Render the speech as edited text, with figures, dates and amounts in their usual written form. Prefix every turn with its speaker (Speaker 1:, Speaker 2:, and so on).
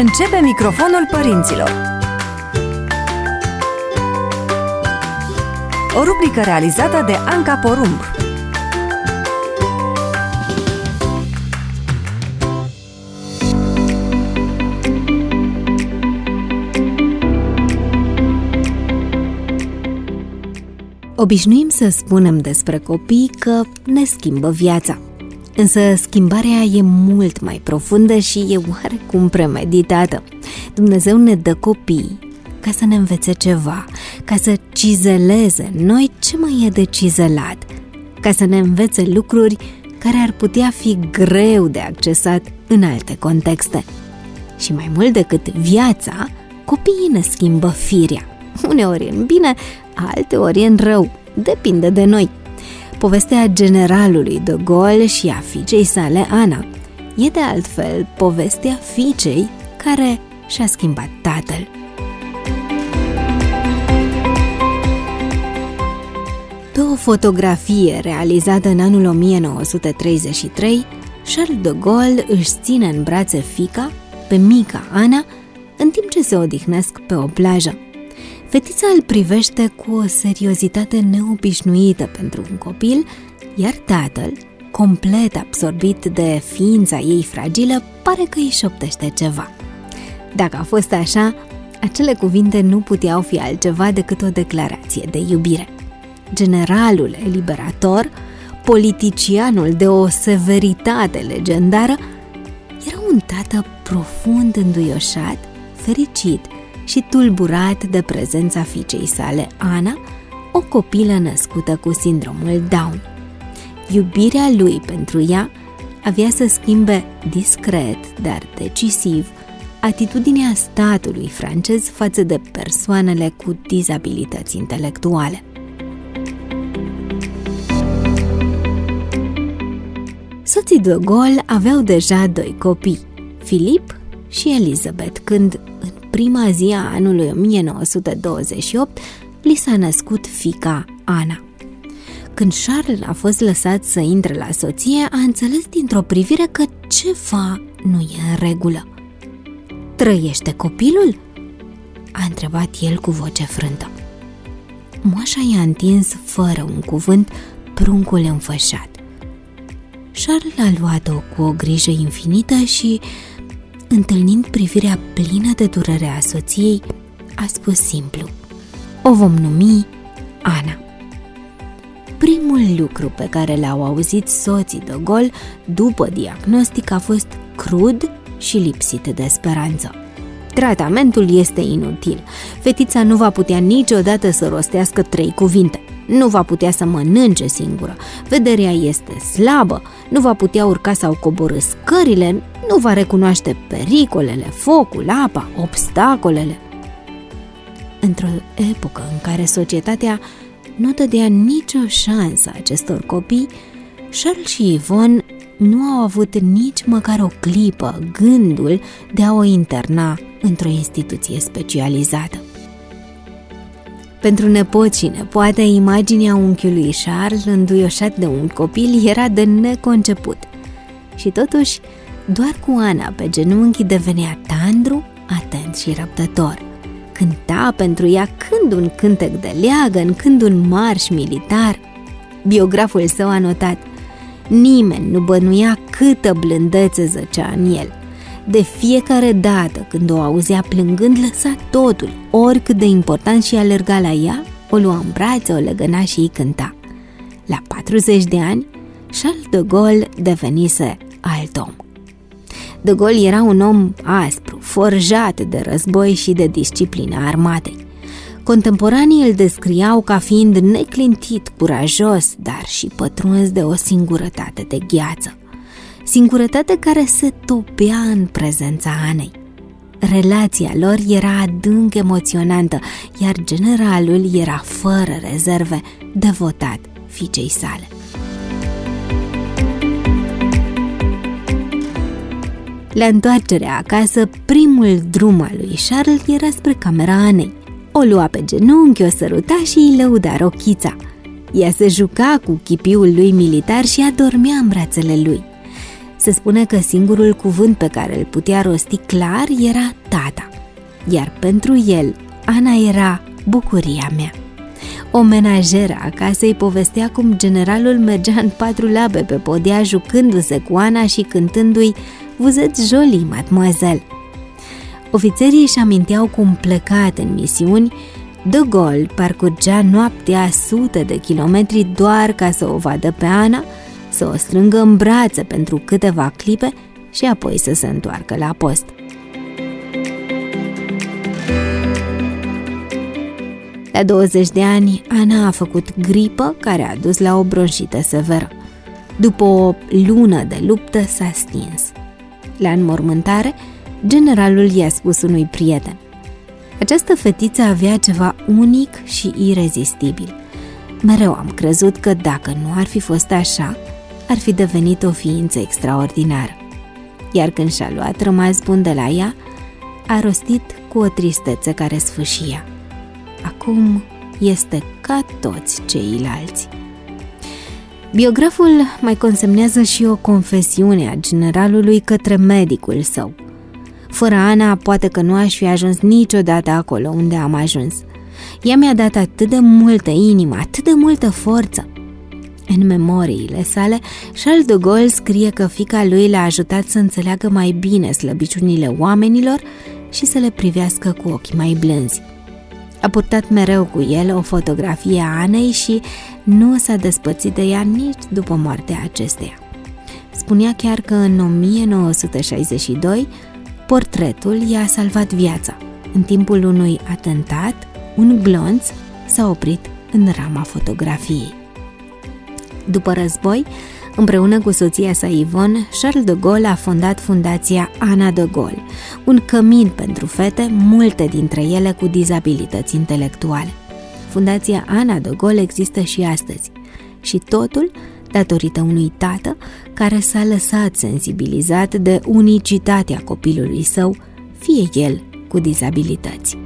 Speaker 1: Începe microfonul părinților. O rubrică realizată de Anca Porumb.
Speaker 2: Obișnuim să spunem despre copii că ne schimbă viața. Însă schimbarea e mult mai profundă și e oarecum premeditată. Dumnezeu ne dă copii ca să ne învețe ceva, ca să cizeleze în noi ce mai e de cizelat, ca să ne învețe lucruri care ar putea fi greu de accesat în alte contexte. Și mai mult decât viața, copiii ne schimbă firea. Uneori în bine, alteori în rău. Depinde de noi. Povestea generalului de Gaulle și a fiicei sale, Ana, e de altfel povestea fiicei care și-a schimbat tatăl. Pe o fotografie realizată în anul 1933, Charles de Gaulle își ține în brațe fiica, pe mica Ana, în timp ce se odihnesc pe o plajă. Fetița îl privește cu o seriozitate neobișnuită pentru un copil, iar tatăl, complet absorbit de ființa ei fragilă, pare că îi șoptește ceva. Dacă a fost așa, acele cuvinte nu puteau fi altceva decât o declarație de iubire. Generalul eliberator, politicianul de o severitate legendară, era un tată profund înduioșat, fericit și tulburat de prezența fiicei sale, Ana, o copilă născută cu sindromul Down. Iubirea lui pentru ea avea să schimbe discret, dar decisiv, atitudinea statului francez față de persoanele cu dizabilități intelectuale. Soții de Gaulle aveau deja 2 copii, Philippe și Elizabeth, când în prima zi a anului 1928 li s-a născut fiica Ana. Când Charles a fost lăsat să intre la soție, a înțeles dintr-o privire că ceva nu e în regulă. "Trăiește copilul?" a întrebat el cu voce frântă. Moașa i-a întins fără un cuvânt pruncul înfășat. Charles a luat-o cu o grijă infinită și, întâlnind privirea plină de durere a soției, a spus simplu: "O vom numi Ana." Primul lucru pe care l-au auzit soții de Gaulle după diagnostic a fost crud și lipsit de speranță. "Tratamentul este inutil. Fetița nu va putea niciodată să rostească 3 cuvinte. Nu va putea să mănânce singură. Vederea este slabă. Nu va putea urca sau coborî scările. Nu va recunoaște pericolele, focul, apa, obstacolele." Într-o epocă în care societatea nu dădea nicio șansă acestor copii, Charles și Yvonne nu au avut nici măcar o clipă gândul de a o interna într-o instituție specializată. Pentru nepoți și nepoate, imaginea unchiului Charles înduioșat de un copil era de neconceput. Și totuși, doar cu Ana pe genunchi devenea tandru, atent și răbdător. Cânta pentru ea când un cântec de leagăn, când un marș militar. Biograful său a notat: "Nimeni nu bănuia câtă blândețe zăcea în el. De fiecare dată când o auzea plângând, lăsa totul, oricât de important, și alerga la ea, o lua în brațe, o legăna și îi cânta." La 40 de ani, Charles de Gaulle devenise alt om. De Gaulle era un om aspru, forjat de război și de disciplina armatei. Contemporanii îl descriau ca fiind neclintit, curajos, dar și pătruns de o singurătate de gheață. Singurătate care se topea în prezența Anei. Relația lor era adânc emoționantă, iar generalul era fără rezerve devotat fiicei sale. La întoarcerea acasă, primul drum al lui Charles era spre camera Anei. O lua pe genunchi, o săruta și îi lăuda rochița. Ea se juca cu chipiul lui militar și adormea în brațele lui. Se spune că singurul cuvânt pe care îl putea rosti clar era tata, iar pentru el Ana era bucuria mea. O menajeră acasă îi povestea cum generalul mergea în 4 labe pe podea jucându-se cu Ana și cântându-i "Vous êtes jolie, mademoiselle". Ofițerii își aminteau cum, plecat în misiuni, De Gaulle parcurgea noaptea sute de kilometri doar ca să o vadă pe Ana, să o strângă în brațe pentru câteva clipe și apoi să se întoarcă la post. La 20 de ani, Ana a făcut gripă care a dus la o bronșită severă. După o lună de luptă s-a stins. La înmormântare, generalul i-a spus unui prieten: această fetiță avea ceva unic și irezistibil. Mereu am crezut că dacă nu ar fi fost așa, ar fi devenit o ființă extraordinară. Iar când și-a luat rămas bun de la ea, a rostit cu o tristețe care sfâșia: acum este ca toți ceilalți. Biograful mai consemnează și o confesiune a generalului către medicul său: fără Ana, poate că nu aș fi ajuns niciodată acolo unde am ajuns. Ea mi-a dat atât de multă inimă, atât de multă forță. În memoriile sale, Charles de Gaulle scrie că fiica lui l-a ajutat să înțeleagă mai bine slăbiciunile oamenilor și să le privească cu ochi mai blânzi. A purtat mereu cu el o fotografie a Anei și nu s-a despărțit de ea nici după moartea acesteia. Spunea chiar că în 1962 portretul i-a salvat viața. În timpul unui atentat, un glonț s-a oprit în rama fotografiei. După război, împreună cu soția sa Yvonne, Charles de Gaulle a fondat fundația Ana de Gaulle, un cămin pentru fete, multe dintre ele cu dizabilități intelectuale. Fundația Ana de Gaulle există și astăzi, și totul datorită unui tată care s-a lăsat sensibilizat de unicitatea copilului său, fie el cu dizabilități.